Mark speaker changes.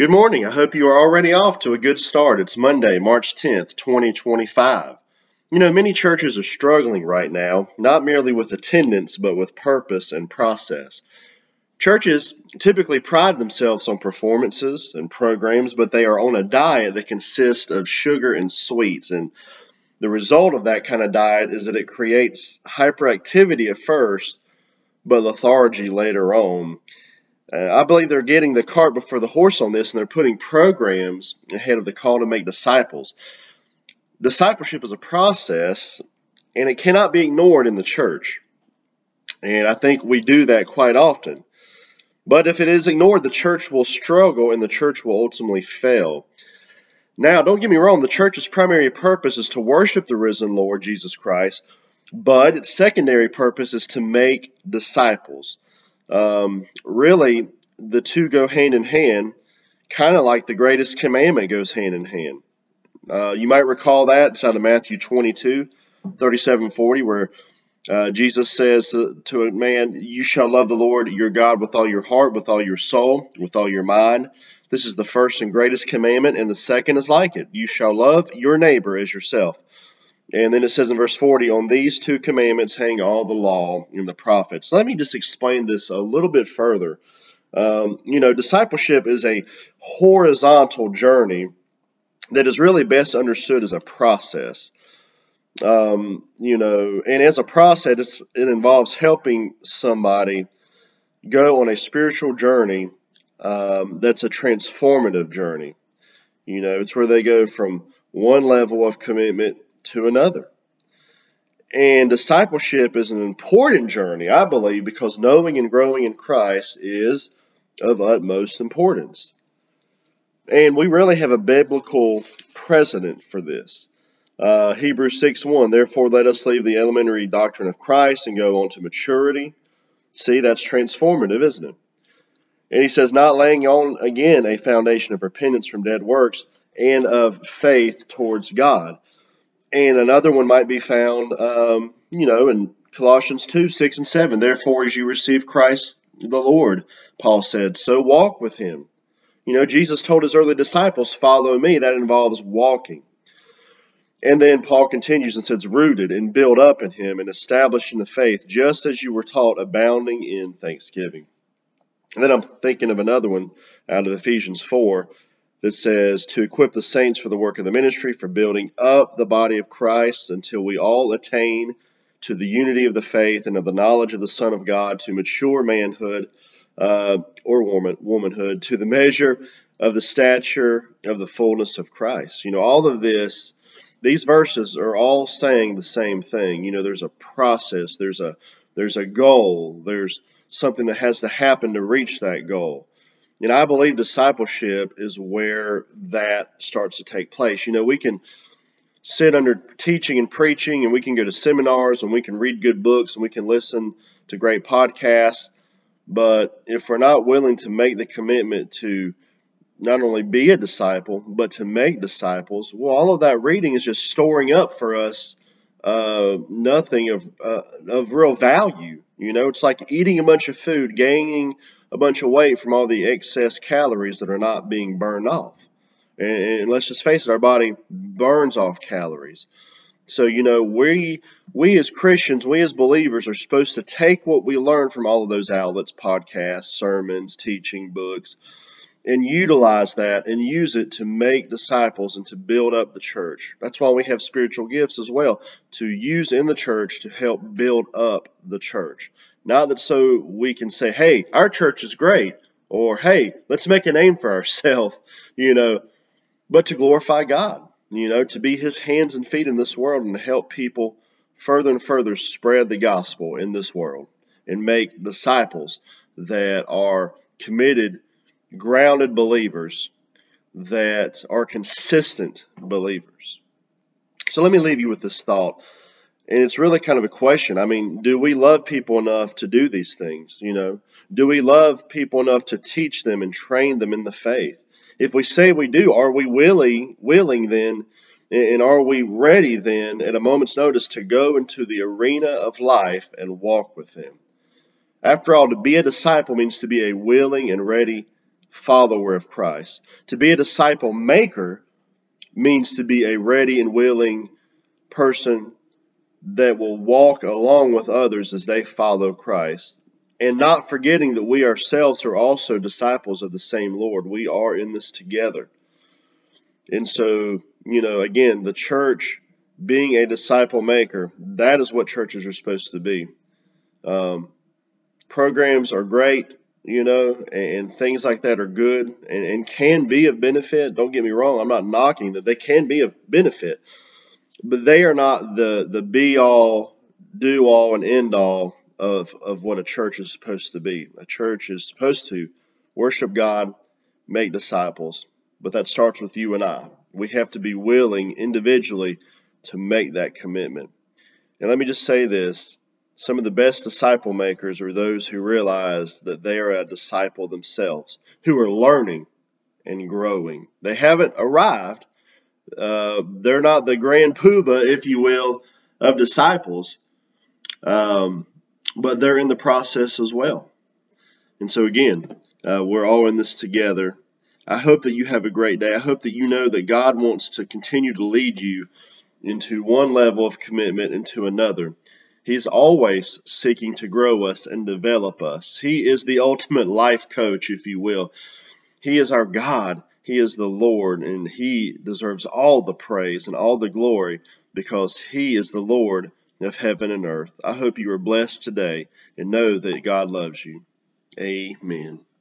Speaker 1: Good morning. I hope you are already off to a good start. It's Monday, March 10th, 2025. Many churches are struggling right now, not merely with attendance, but with purpose and process. Churches typically pride themselves on performances and programs, but they are on a diet that consists of sugar and sweets. And the result of that kind of diet is that it creates hyperactivity at first, but lethargy later on. I believe they're getting the cart before the horse on this, and they're putting programs ahead of the call to make disciples. Discipleship is a process, and it cannot be ignored in the church. And I think we do that quite often. But if it is ignored, the church will struggle and the church will ultimately fail. Now, don't get me wrong, the church's primary purpose is to worship the risen Lord Jesus Christ, but its secondary purpose is to make disciples. Really, the two go hand in hand, kind of like the greatest commandment goes hand in hand. You might recall that it's out of Matthew 22, 37, 40, where Jesus says to a man, "You shall love the Lord your God with all your heart, with all your soul, with all your mind. This is the first and greatest commandment, and the second is like it. You shall love your neighbor as yourself." And then it says in verse 40, "On these two commandments hang all the law and the prophets." Let me just explain this a little bit further. Discipleship is a horizontal journey that is really best understood as a process. And as a process, it involves helping somebody go on a spiritual journey that's a transformative journey. It's where they go from one level of commitment to another. And discipleship is an important journey, I believe, because knowing and growing in Christ is of utmost importance. And we really have a biblical precedent for this. Hebrews 6:1, "Therefore let us leave the elementary doctrine of Christ and go on to maturity." See, that's transformative, isn't it? And he says, "Not laying on again a foundation of repentance from dead works and of faith towards God." And another one might be found, in Colossians 2:6 and 7. "Therefore, as you receive Christ the Lord," Paul said, "so walk with him." Jesus told his early disciples, "Follow me." That involves walking. And then Paul continues and says, "Rooted and built up in him and established in the faith, just as you were taught, abounding in thanksgiving." And then I'm thinking of another one out of Ephesians 4 that says, "To equip the saints for the work of the ministry, for building up the body of Christ until we all attain to the unity of the faith and of the knowledge of the Son of God, to mature manhood or womanhood, to the measure of the stature of the fullness of Christ." All of these verses are all saying the same thing. There's a process, there's a goal, there's something that has to happen to reach that goal. And I believe discipleship is where that starts to take place. We can sit under teaching and preaching, and we can go to seminars, and we can read good books, and we can listen to great podcasts. But if we're not willing to make the commitment to not only be a disciple, but to make disciples, well, all of that reading is just storing up for us nothing of real value. It's like eating a bunch of food, gaining a bunch of weight from all the excess calories that are not being burned off. And let's just face it, our body burns off calories. So, we as Christians, we as believers are supposed to take what we learn from all of those outlets, podcasts, sermons, teaching, books, and utilize that and use it to make disciples and to build up the church. That's why we have spiritual gifts as well, to use in the church to help build up the church. Not that so we can say, "Hey, our church is great," or "Hey, let's make a name for ourselves," but to glorify God, to be his hands and feet in this world and to help people further and further spread the gospel in this world and make disciples that are committed, grounded believers that are consistent believers. So let me leave you with this thought. And it's really kind of a question. Do we love people enough to do these things? Do we love people enough to teach them and train them in the faith? If we say we do, are we willing then, and are we ready then at a moment's notice to go into the arena of life and walk with him? After all, to be a disciple means to be a willing and ready follower of Christ. To be a disciple maker means to be a ready and willing person that will walk along with others as they follow Christ. And not forgetting that we ourselves are also disciples of the same Lord. We are in this together. And so, again, the church being a disciple maker, that is what churches are supposed to be. Programs are great, and things like that are good and can be of benefit. Don't get me wrong. I'm not knocking that. They can be of benefit. But they are not the be-all, do-all, and end-all of what a church is supposed to be. A church is supposed to worship God, make disciples, but that starts with you and I. We have to be willing individually to make that commitment. And let me just say this. Some of the best disciple makers are those who realize that they are a disciple themselves, who are learning and growing. They haven't arrived. They're not the grand poobah, if you will, of disciples, but they're in the process as well. And so again, we're all in this together. I hope that you have a great day. I hope that you know that God wants to continue to lead you into one level of commitment into another. He's always seeking to grow us and develop us. He is the ultimate life coach, if you will. He is our God. He is the Lord, and He deserves all the praise and all the glory because He is the Lord of heaven and earth. I hope you are blessed today and know that God loves you. Amen.